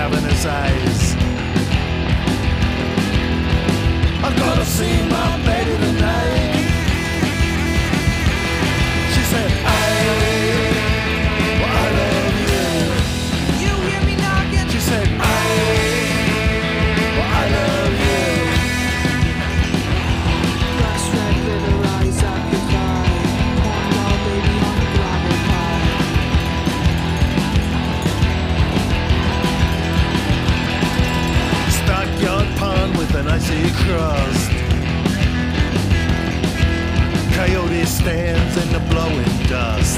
cavernous eyes. I'm gonna see my baby tonight. She said, well, I love you. You hear me knocking? She said, well, I love you. Rust red glitter eyes occupy. Cornball baby on the gravel pile. Stockyard pond with an icy crust. Coyote stands in the blowing dust.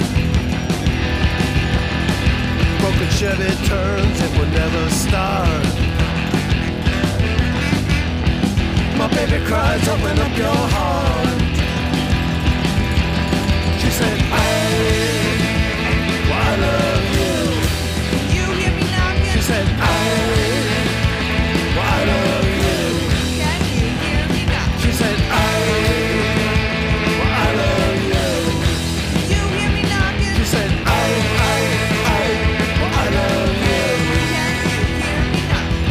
Broken Chevy turns, it will never start. My baby cries, open up your heart. She said, well, I love you. You hear me knocking? She said, well, I love you. Can you hear me knocking? She said, well, I love you. You hear me knocking? She said, well, I love you. Can you hear me knocking?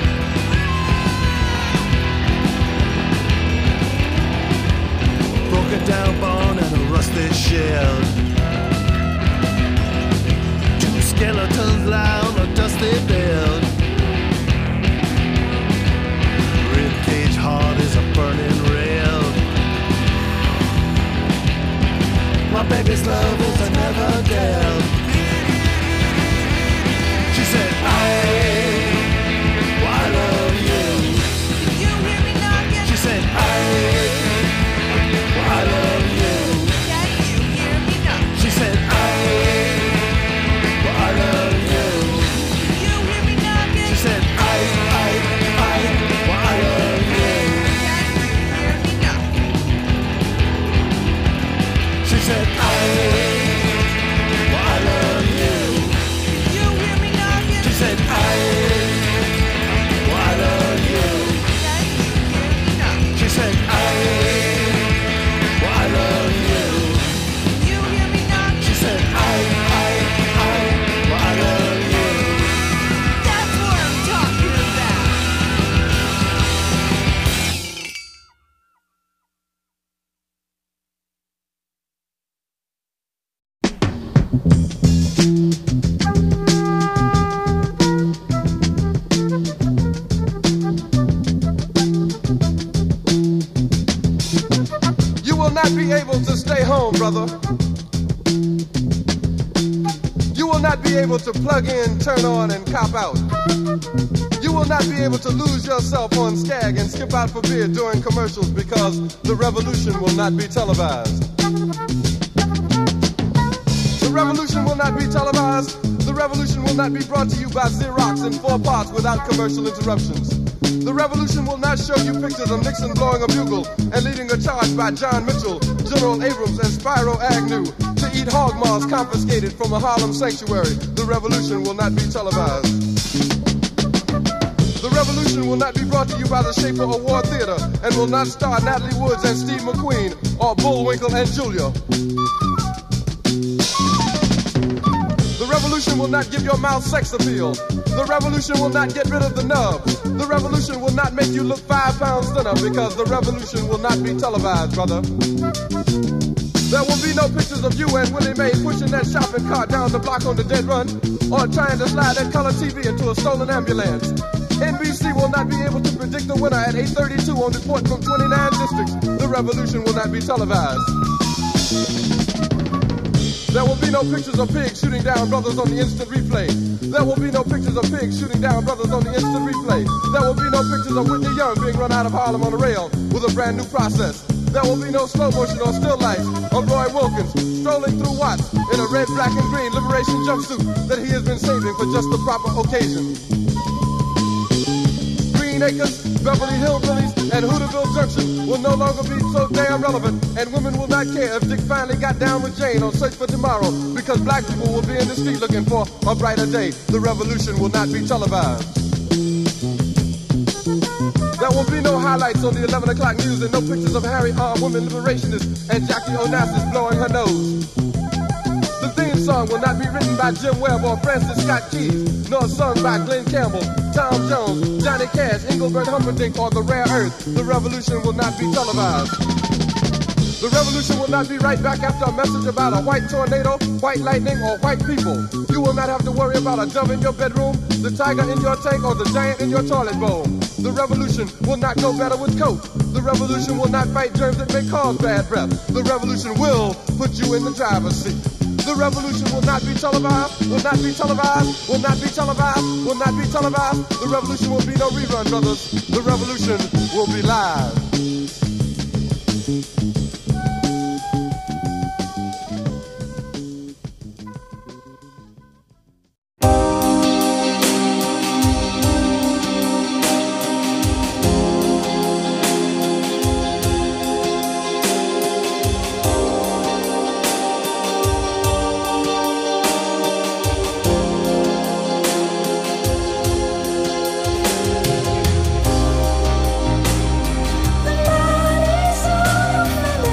Broken down bone and a rusted shield. Two skeletons lie on a dusty bed. Ribcage hard as a burning rail. My baby's love is a never dead. She said, well, I love you. You hear me knocking? She said, well, I love you. Can you hear me knocking? She said, well, I love you. You hear me knocking? She said, well, I love you. Can you hear me knocking? She said, well, I love you. You hear me knocking? She said, well, I love you. Can you hear me knocking? She said, well, I love you. You hear me knocking? She said, well, I love you. That's what I'm talking about. You will not be able to stay home, brother. You will not be able to plug in, turn on, and cop out. You will not be able to lose yourself on Skag and skip out for beer during commercials because the revolution will not be televised. The revolution will not be televised. The revolution will not be brought to you by Xerox in 4 parts without commercial interruptions. The revolution will not show you pictures of Nixon blowing a bugle and leading a charge by John Mitchell, General Abrams, and Spyro Agnew to eat hog maws confiscated from a Harlem sanctuary. The revolution will not be televised. The revolution will not be brought to you by the Schaefer Award Theater and will not star Natalie Woods and Steve McQueen or Bullwinkle and Julia. The revolution will not give your mouth sex appeal. The revolution will not get rid of the nubs. The revolution will not make you look 5 pounds thinner because the revolution will not be televised, brother. There will be no pictures of you and Willie Mae pushing that shopping cart down the block on the dead run or trying to slide that color TV into a stolen ambulance. NBC will not be able to predict the winner at 8:32 on report from 29 districts. The revolution will not be televised. There will be no pictures of pigs shooting down brothers on the instant replay. There will be no pictures of pigs shooting down brothers on the instant replay. There will be no pictures of Whitney Young being run out of Harlem on a rail with a brand new process. There will be no slow motion or still lights of Roy Wilkins strolling through Watts in a red, black, and green liberation jumpsuit that he has been saving for just the proper occasion. Green Acres, Beverly Hillbillies, and Hooterville Junction will no longer be so damn relevant, and women will not care if Dick finally got down with Jane on Search for Tomorrow, because black people will be in the street looking for a brighter day. The revolution will not be televised. There will be no highlights on the 11 o'clock news and no pictures of Harry R. women liberationists and Jackie Onassis blowing her nose. The theme song will not be written by Jim Webb or Francis Scott Keys, nor sung by Glenn Campbell, Tom Jones, Johnny Cash, Engelbert Humperdinck, or The Rare Earth. The revolution will not be televised. The revolution will not be right back after a message about a white tornado, white lightning, or white people. You will not have to worry about a dove in your bedroom, the tiger in your tank, or the giant in your toilet bowl. The revolution will not go better with Coke. The revolution will not fight germs that may cause bad breath. The revolution will put you in the driver's seat. The revolution will not be televised, will not be televised, will not be televised, will not be televised. The revolution will be no rerun, brothers. The revolution will be live. The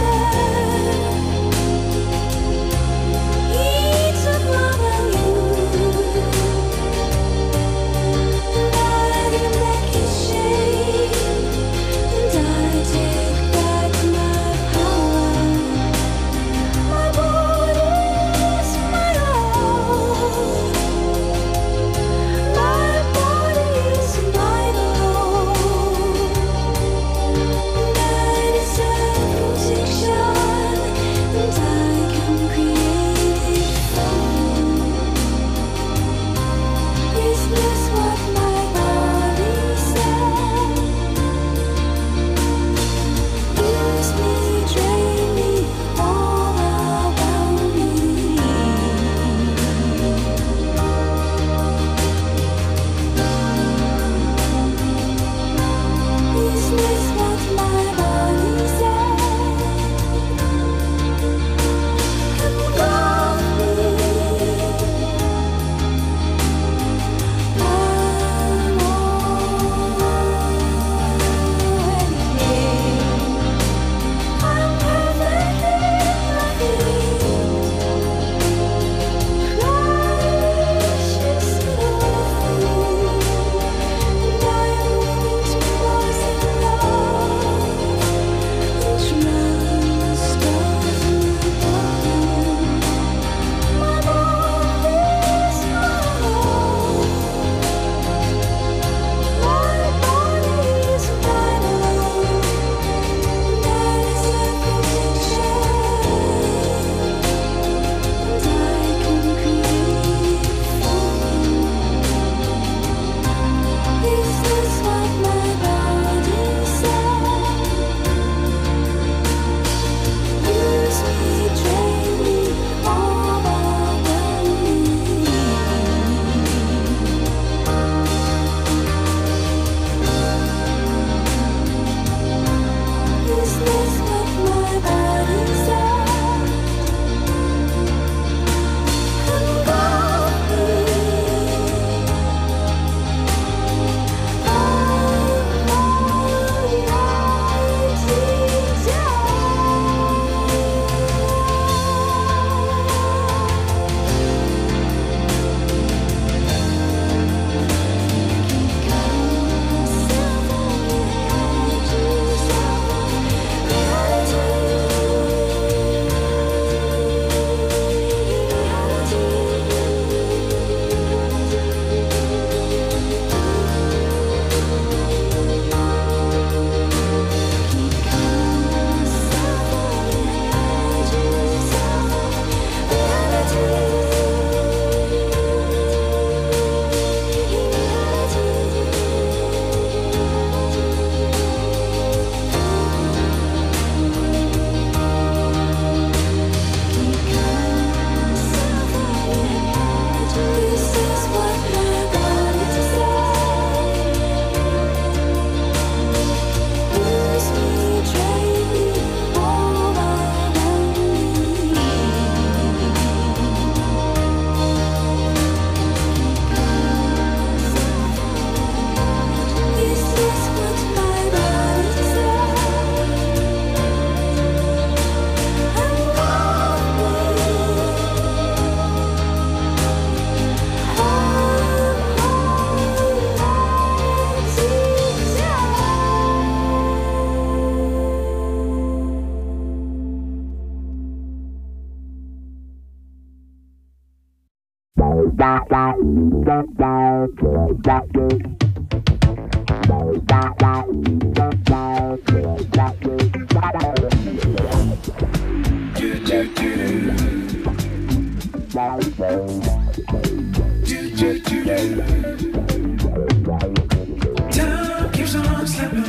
Time keeps on slipping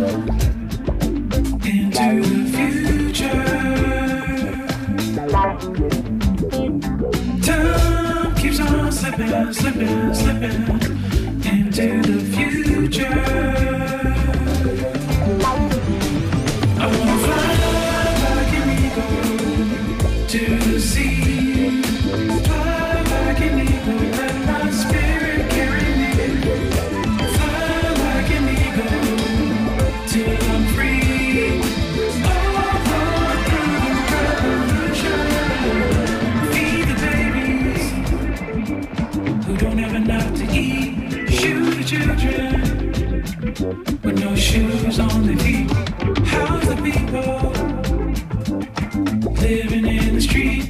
into the future. Time keeps on slipping, slipping, slipping into the future. I wanna fly like an eagle to the sea. Fly like an eagle, let my spirit carry me. Fly like an eagle till I'm free. All through the revolution. Feed the babies who don't have enough to eat. Shoot the children with no shoes on their feet. How's the people living in the street?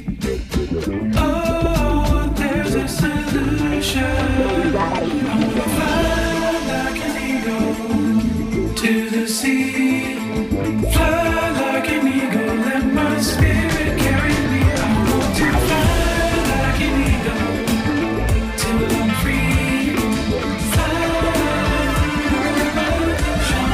Oh, there's a solution. I wanna fly like an eagle to the sea. Fly like an eagle, let my spirit carry me. I want to fly like an eagle till I'm free. Fly through the revolution.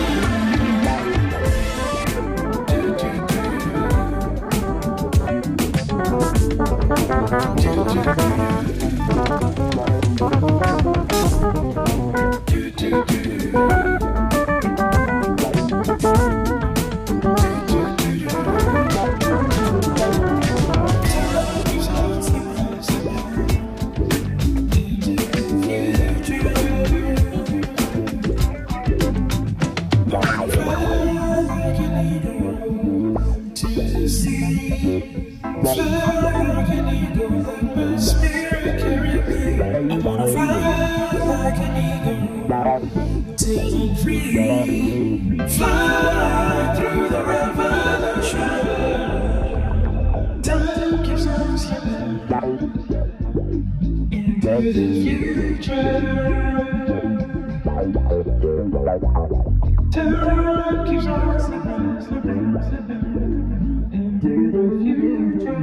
Fly through the revolution. Time keeps on slipping into the future. Time keeps on slipping, slipping, slipping into the future.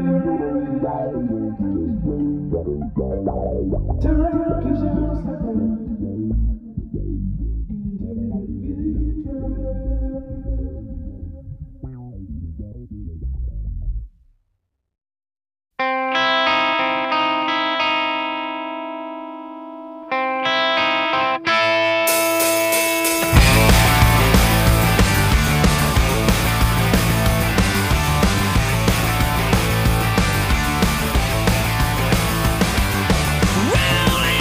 Time keeps on slipping. Rolling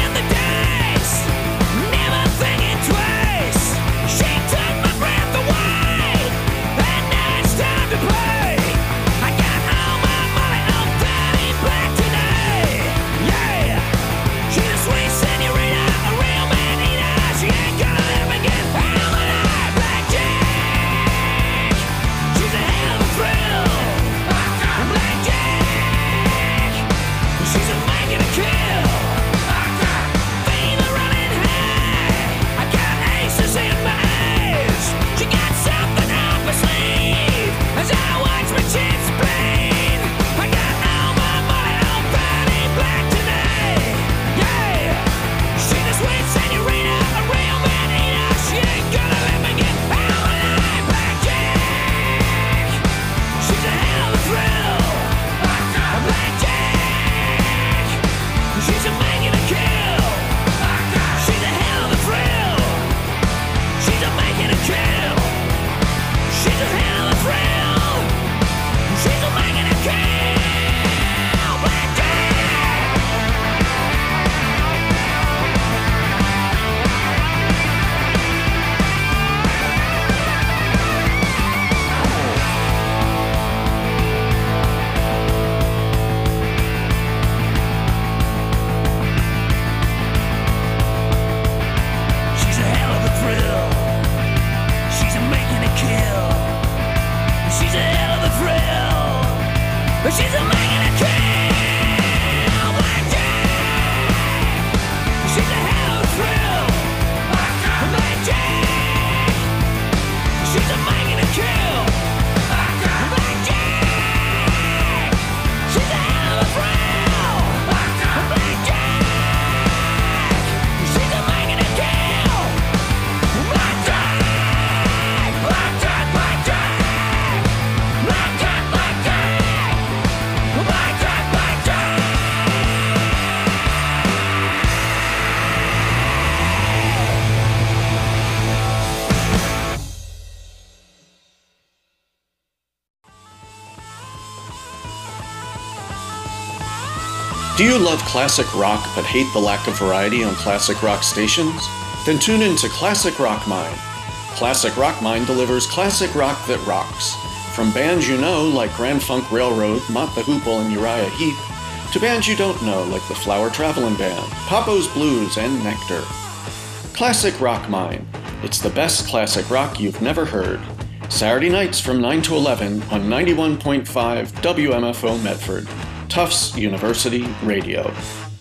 Do you love classic rock but hate the lack of variety on classic rock stations? Then tune in to Classic Rock Mind. Classic Rock Mind delivers classic rock that rocks. From bands you know like Grand Funk Railroad, Mott the Hoople, and Uriah Heep, to bands you don't know like the Flower Traveling Band, Papo's Blues, and Nectar. Classic Rock Mind. It's the best classic rock you've never heard. Saturday nights from 9 to 11 on 91.5 WMFO Medford. Tufts University Radio.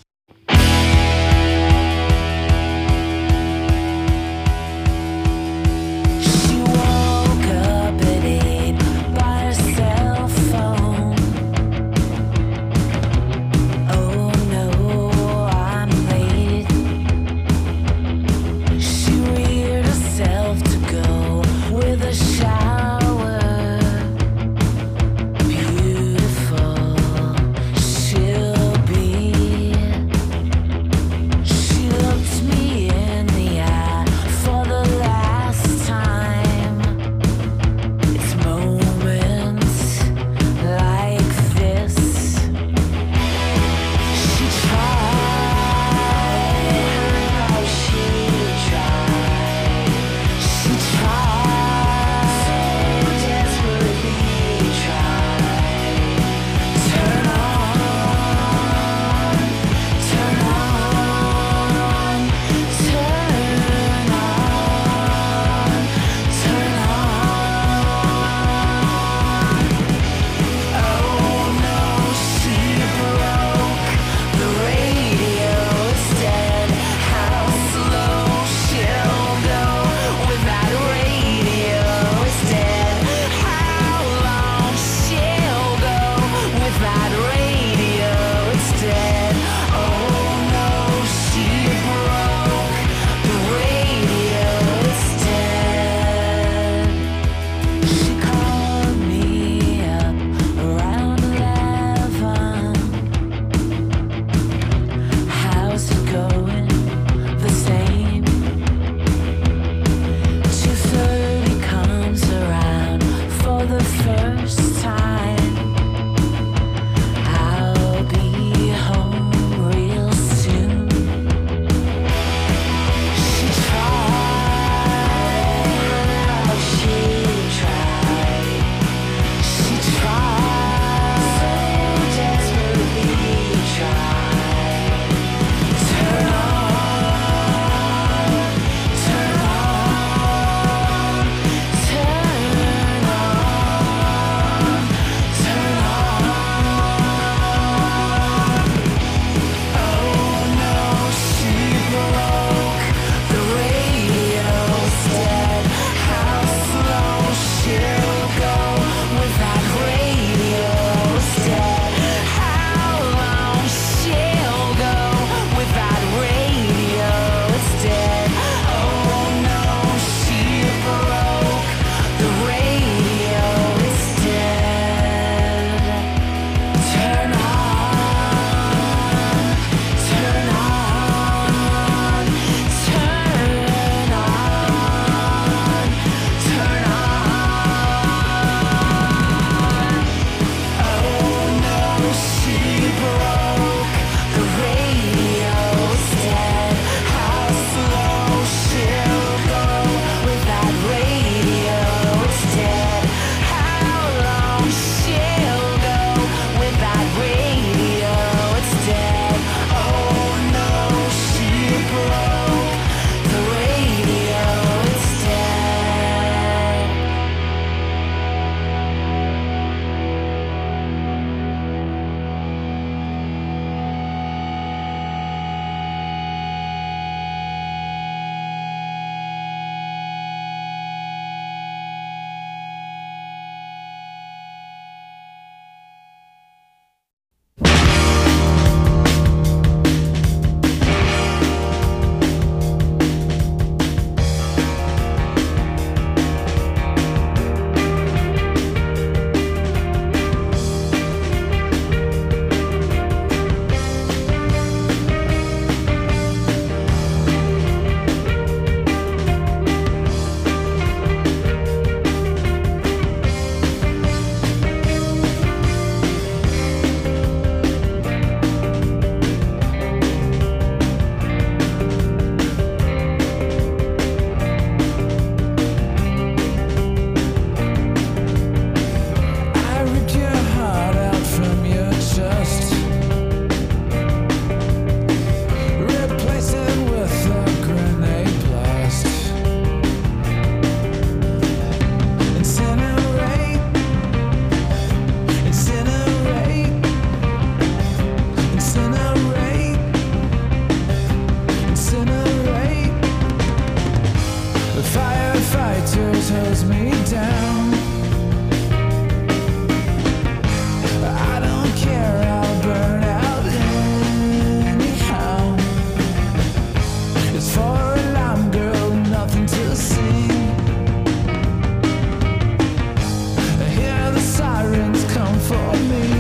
She woke up at 8 by her cell phone. Oh no, I'm late. She reared herself to go with a shower. Beautiful she'll be. firefighters hose me down. I don't care, I'll burn out anyhow. It's for a alarm girl, nothing to see. I hear the sirens come for me.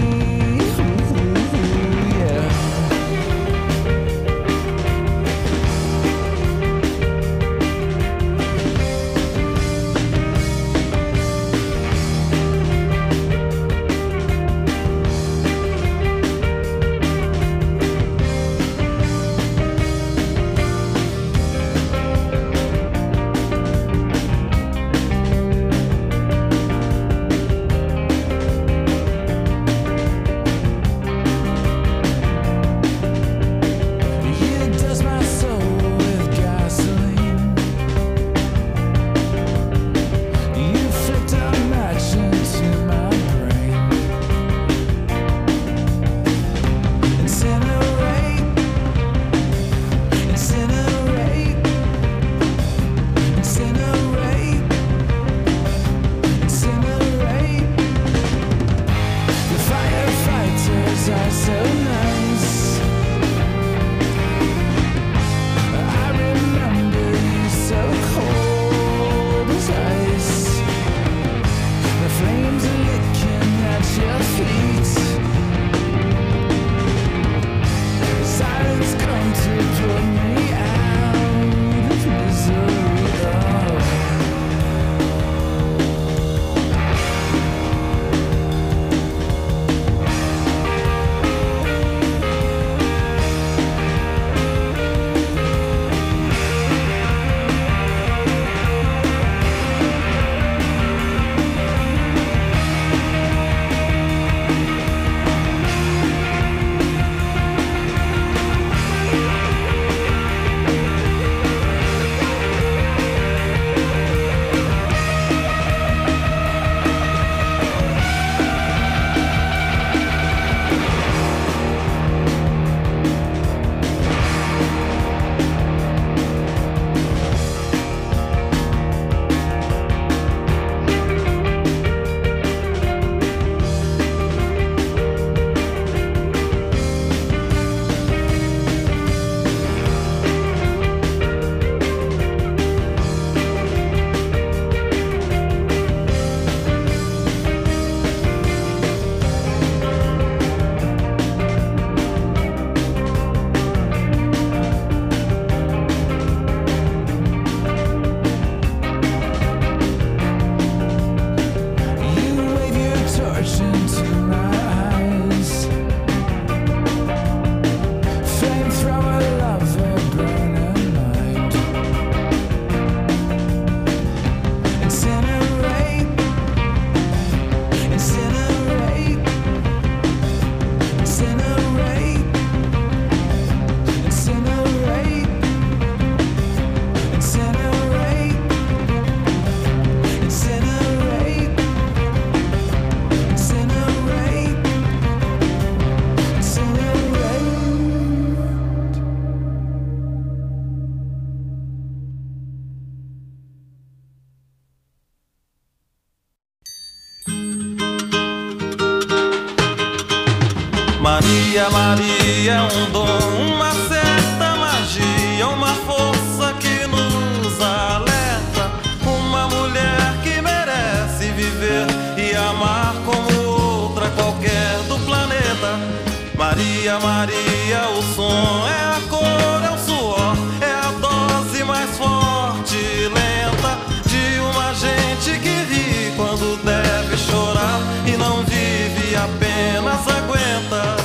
Maria, Maria é um dom, uma certa magia, uma força que nos alerta. Uma mulher que merece viver e amar como outra qualquer do planeta. Maria, Maria, o som é a cor, é o suor, é a dose mais forte e lenta de uma gente que ri quando deve chorar e não vive, apenas aguenta.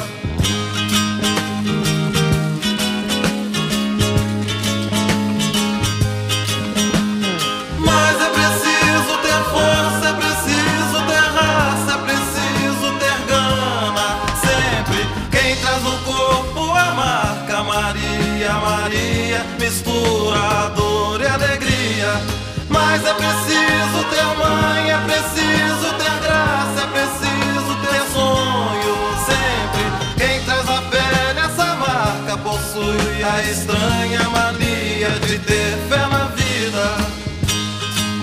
Mas é preciso ter força, é preciso ter raça, é preciso ter gana. Sempre quem traz no corpo a marca Maria, Maria, mistura dor e alegria. Mas é preciso ter mãe, é preciso ter graça, é preciso ter sonho. Sempre quem traz na pele essa marca possui a estranha mania de ter fé na vida.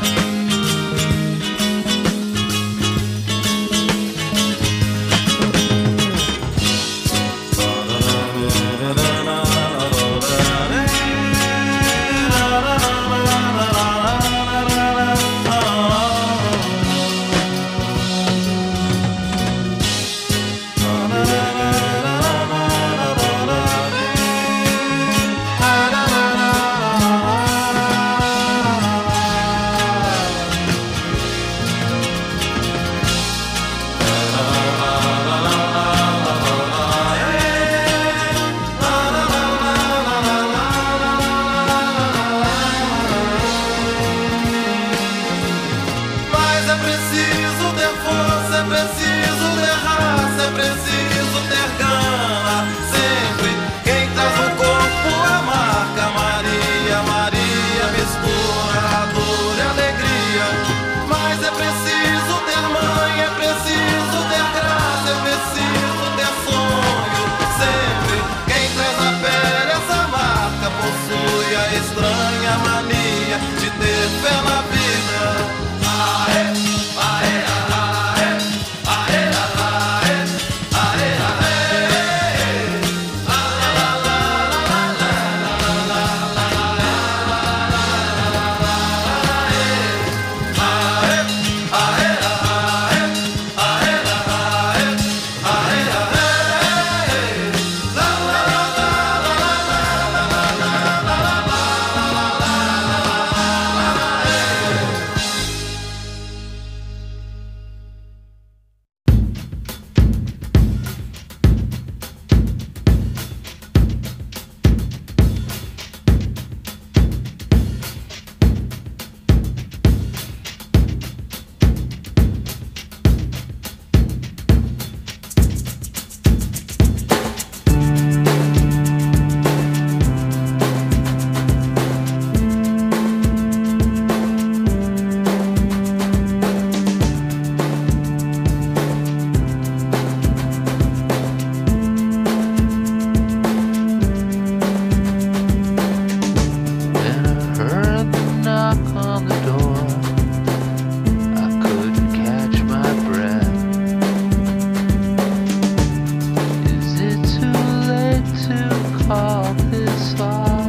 talk this off.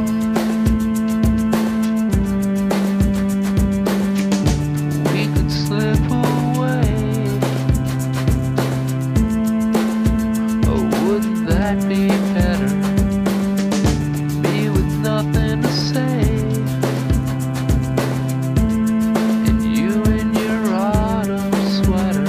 We could slip away. Oh, wouldn't that be better? Me with nothing to say. And you in your autumn sweater.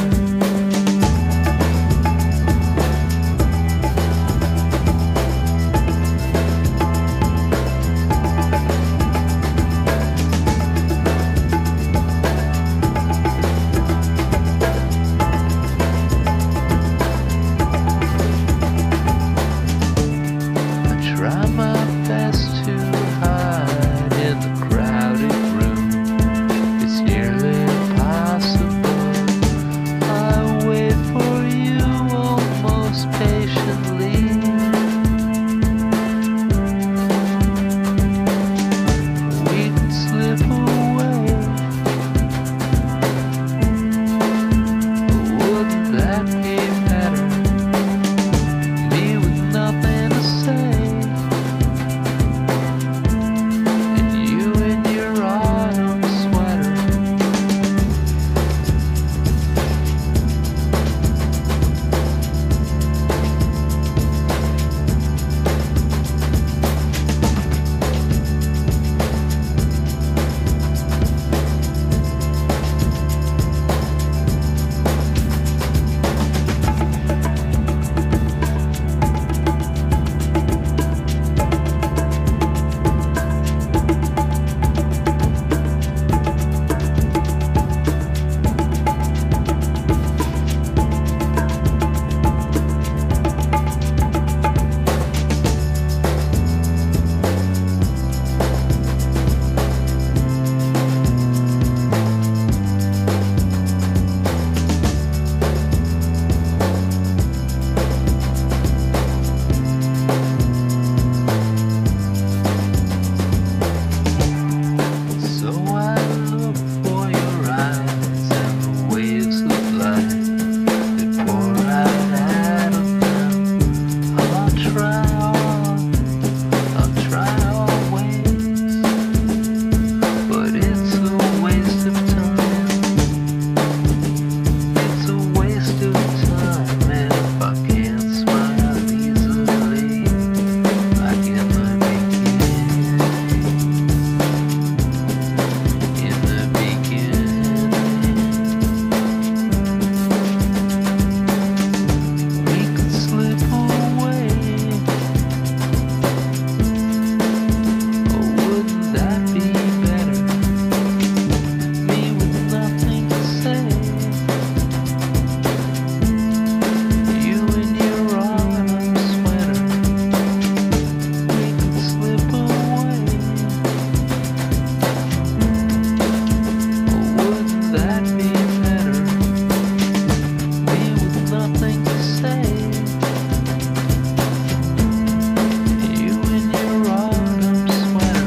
Try my best to hide in the crowded room. It's nearly impossible. I wait for you almost patiently. We can slip away. Wouldn't that be better? Me with nothing to say. You in your autumn sweater. So I look for your eyes and the waves of light that pour out of them. I'll try always, but it's a waste of time. It's a waste of time if I can't smile easily, like in the beginning. In the beginning, we could slip away. Oh, wouldn't that be better? Me with nothing to say. You in your autumn sweater. We could slip away. Wouldn't that be better? Me with nothing to say. You in your autumn sweater.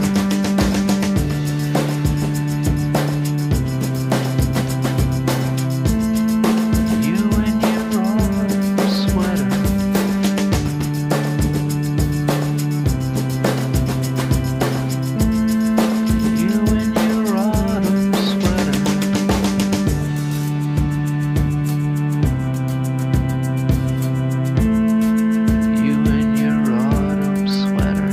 You in your autumn sweater. You in your autumn sweater. You in your autumn sweater.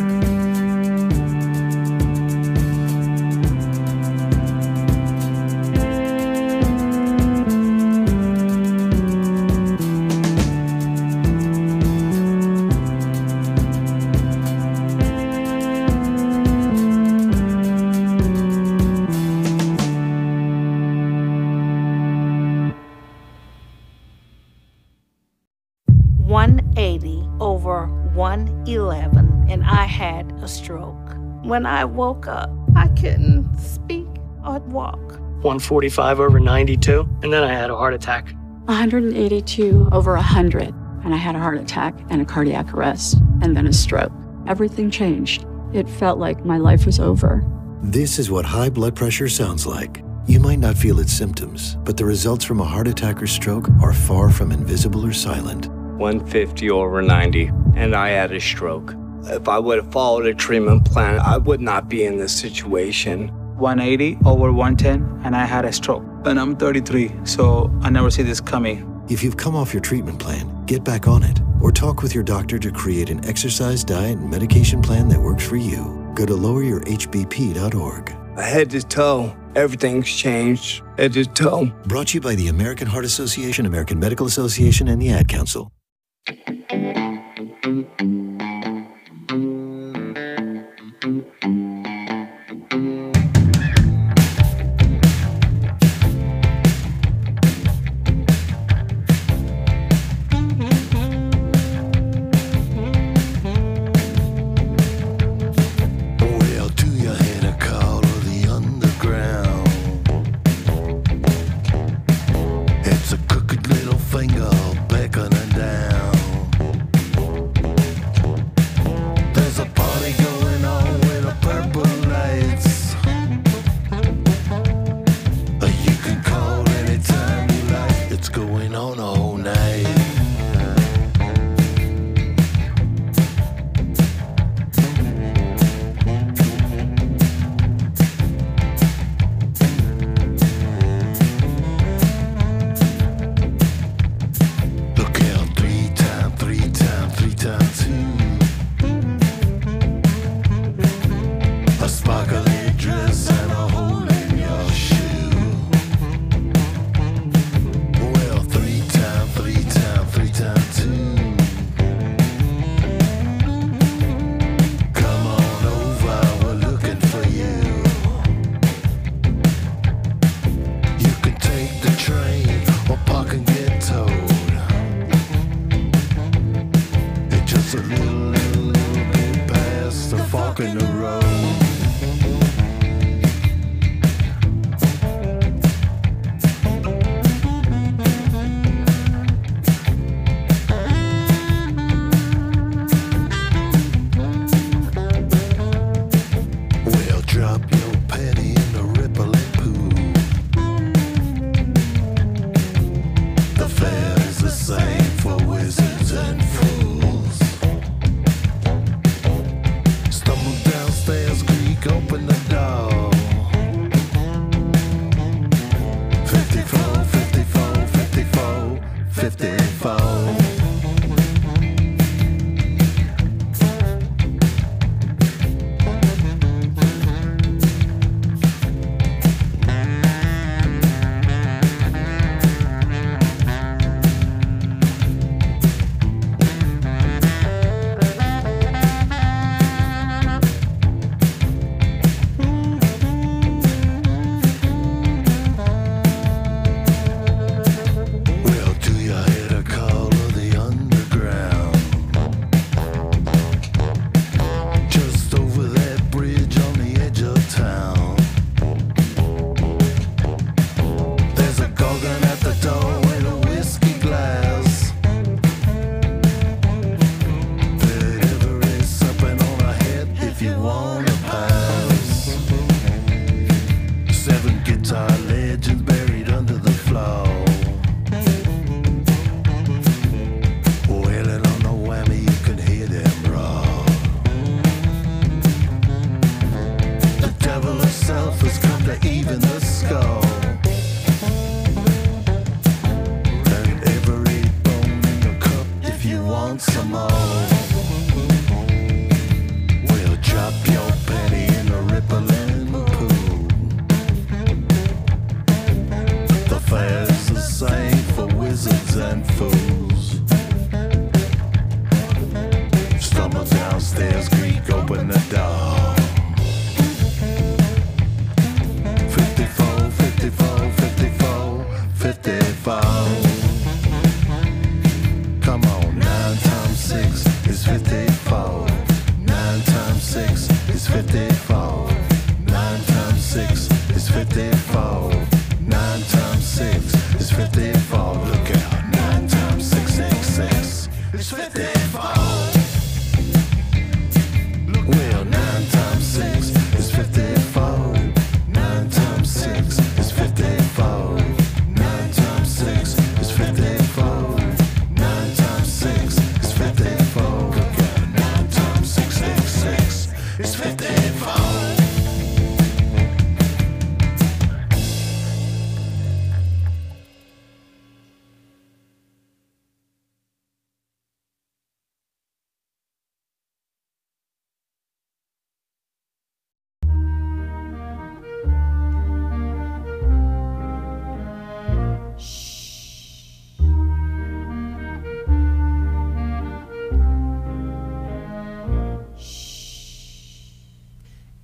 over 111 and I had a stroke. When I woke up, I couldn't speak or walk. 145 over 92, and then I had a heart attack. 182 over 100, and I had a heart attack and a cardiac arrest, and then a stroke. Everything changed. It felt like my life was over. This is what high blood pressure sounds like. You might not feel its symptoms, but the results from a heart attack or stroke are far from invisible or silent. 150 over 90, and I had a stroke. If I would have followed a treatment plan, I would not be in this situation. 180 over 110, and I had a stroke. And I'm 33, so I never see this coming. If you've come off your treatment plan, get back on it or talk with your doctor to create an exercise, diet, and medication plan that works for you. Go to loweryourhbp.org. Head to toe, everything's changed. Head to toe. Brought to you by the American Heart Association, American Medical Association, and the Ad Council.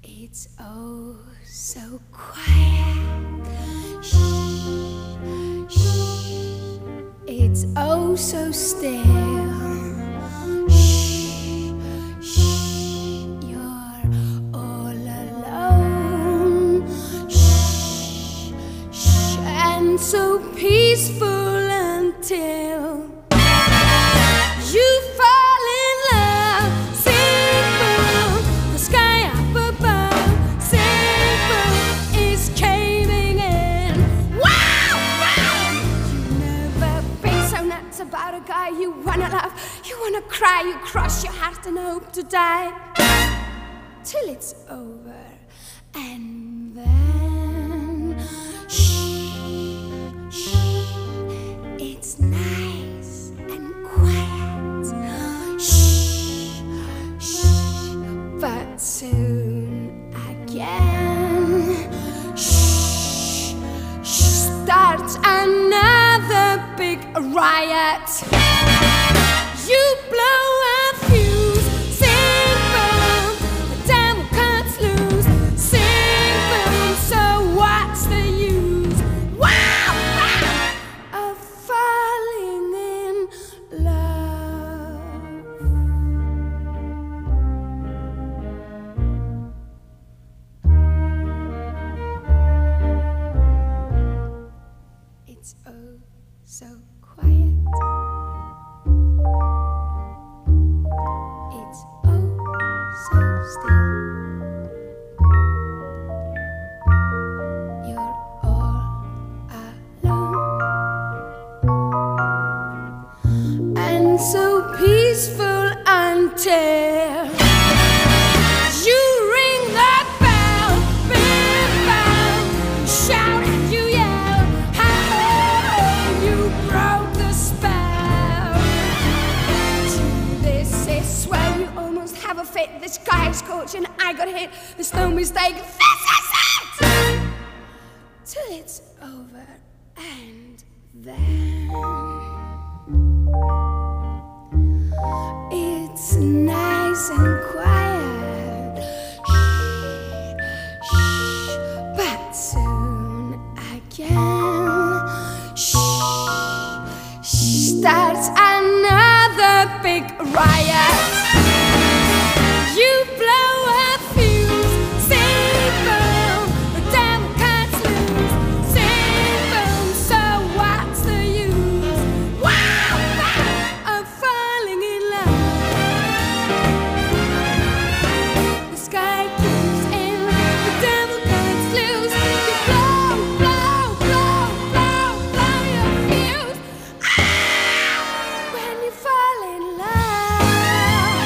It's oh so quiet. Shh, shh. It's oh so still. Shh, shh. You're all alone. Shh, shh. And so peaceful until you fall in love. Sing boom, the sky up above. Sing boom, is caving in. Wow, wow. You never been so nuts about a guy you wanna love. You wanna cry, you cross your heart and hope to die till it's over. And then shh, shh. It's nice and quiet. Shh, shh. But soon again, shh, shh. Starts another big riot. You blow a fuse. Sing boom, the devil cuts loose. Sing boom, so what's the use? Wow, wow, of falling in love. It's oh so quiet. It's oh so still. You're all alone. And so peaceful until you ring that bell. Big bell. Shout and you yell. How you broke the spell. To this is swell. You almost have a fit. This guy's coach and I got hit. There's no mistake. This is it. Till it's over. And then it's nice and quiet. Shh, shh. But soon again, shh, shh. Starts another big riot. You blow a fuse. Sing boom, the devil cuts loose. Sing boom, so what's the use? Wow, wow, of falling in love. The sky gives in, the devil cuts loose. You blow, blow, blow, blow, blow your fuse. Ah, when you fall in love.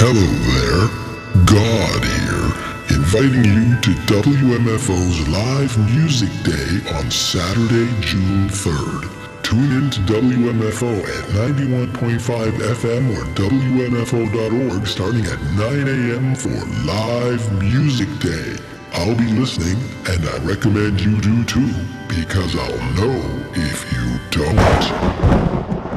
Hello there, God here, inviting you to WMFO's Live Music Day on Saturday, June 3rd. Tune in to WMFO at 91.5 FM or WMFO.org starting at 9 a.m. for Live Music Day. I'll be listening, and I recommend you do too, because I'll know if you don't.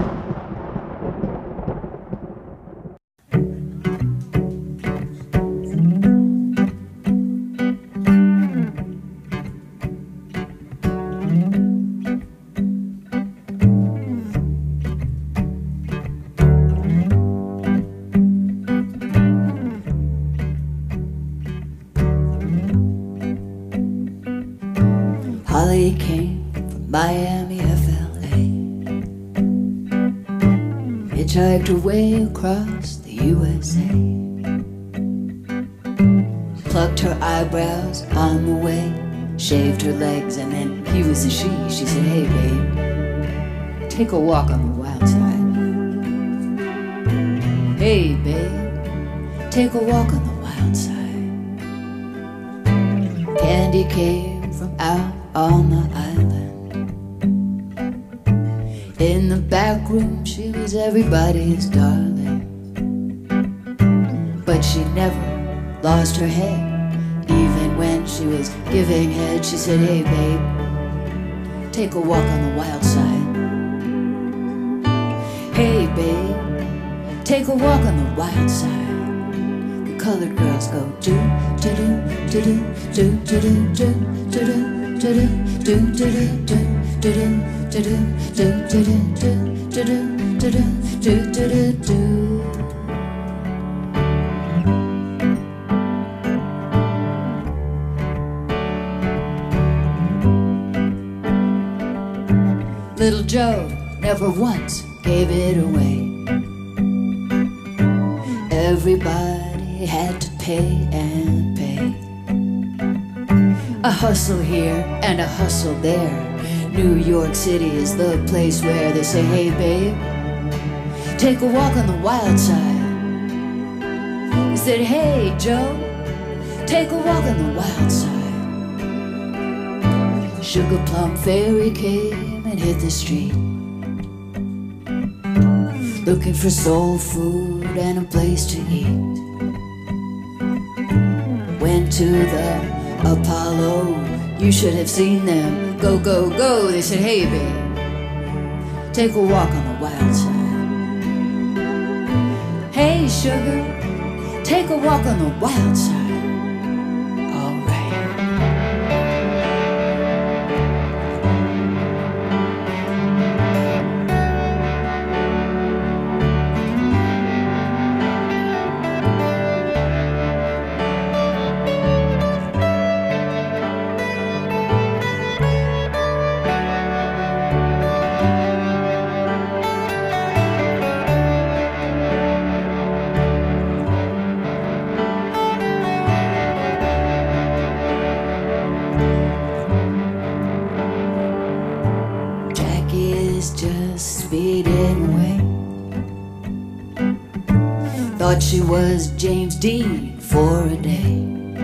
Holly came from Miami, FLA, hitchhiked her way across the USA, plucked her eyebrows on the way, shaved her legs, and then he was a she. She said, hey babe, take a walk on the wild side. Hey babe, take a walk on the wild side. Candy came from out on the island. In the back room she was everybody's darling, but she never lost her head. Even when she was giving head, she said, hey babe, take a walk on the wild side. Hey babe, take a walk on the wild side. The colored girls go do do do do do do do do do. Little Joe never once gave it away. Everybody had to pay and pay. A hustle here and a hustle there. New York City is the place where they say, hey babe, take a walk on the wild side. He said, hey Joe, take a walk on the wild side. Sugar Plum Fairy came and hit the street, looking for soul food and a place to eat. Went to the Apollo, you should have seen them. Go, go, go. They said, hey babe, take a walk on the wild side. Hey sugar, take a walk on the wild side. Thought she was James Dean for a day.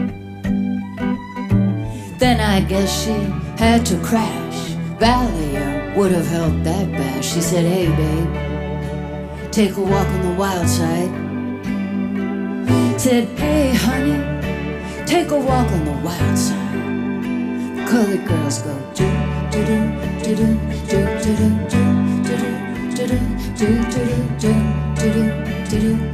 Then I guess she had to crash. Valium would have helped that bash. She said, hey babe, take a walk on the wild side. Said, hey honey, take a walk on the wild side. The colored girls go do do do do do do do do do do do do do.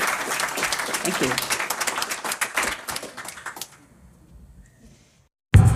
Thank you.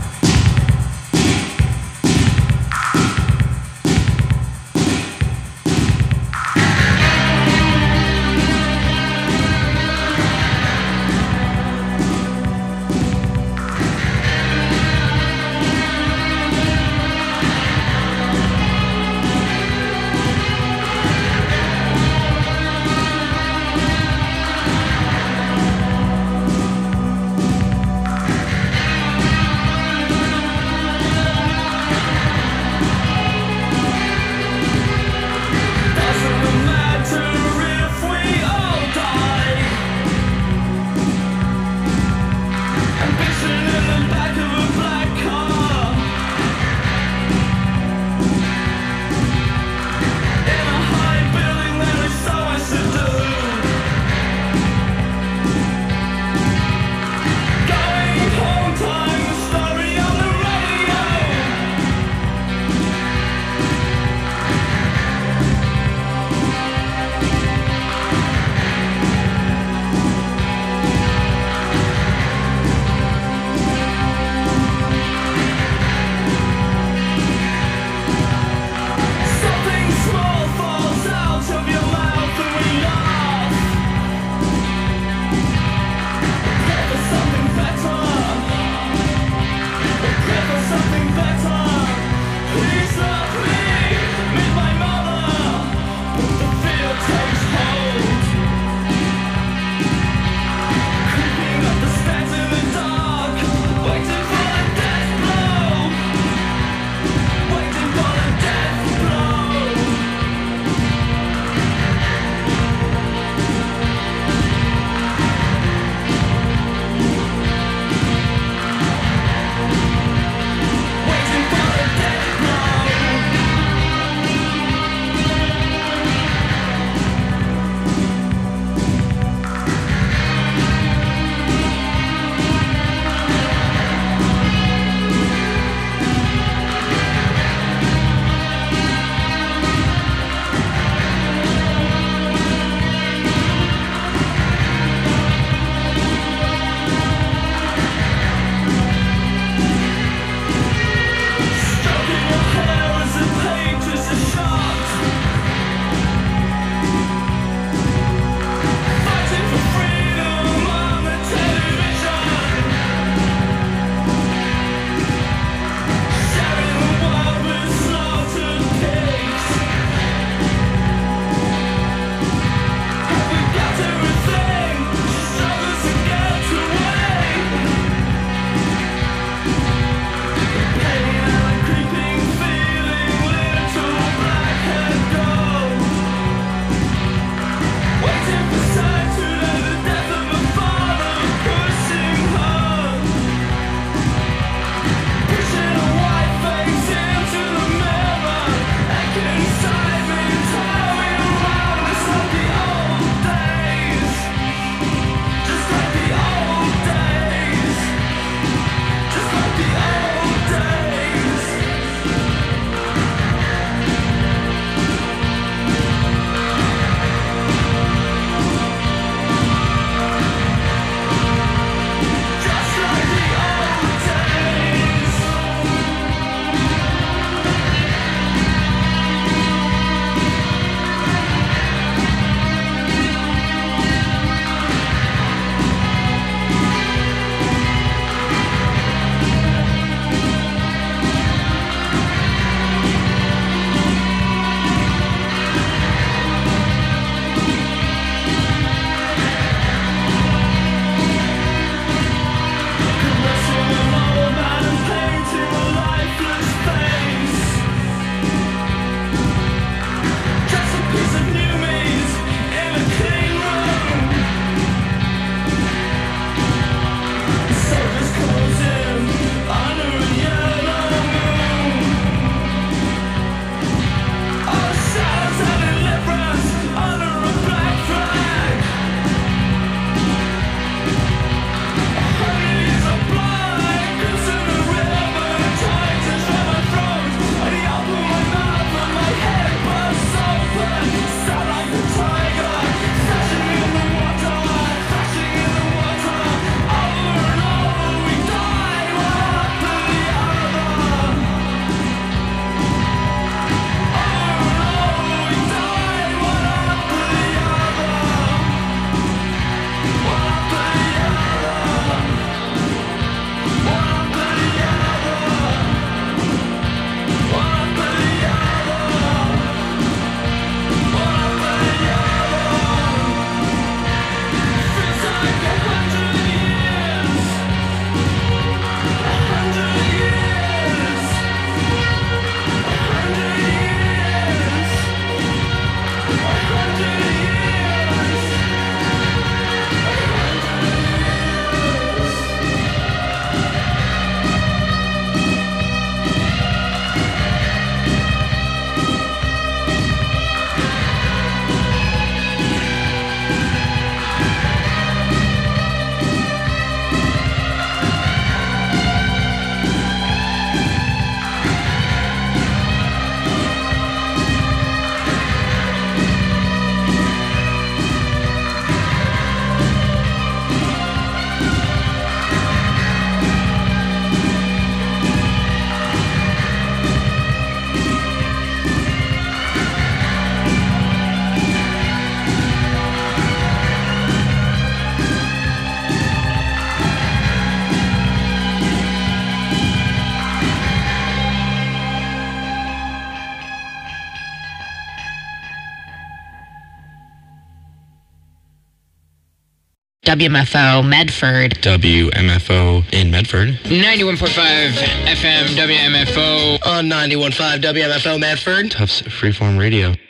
WMFO Medford. WMFO in Medford. 91.5 FM WMFO. On 91.5 WMFO Medford. Tufts Freeform Radio.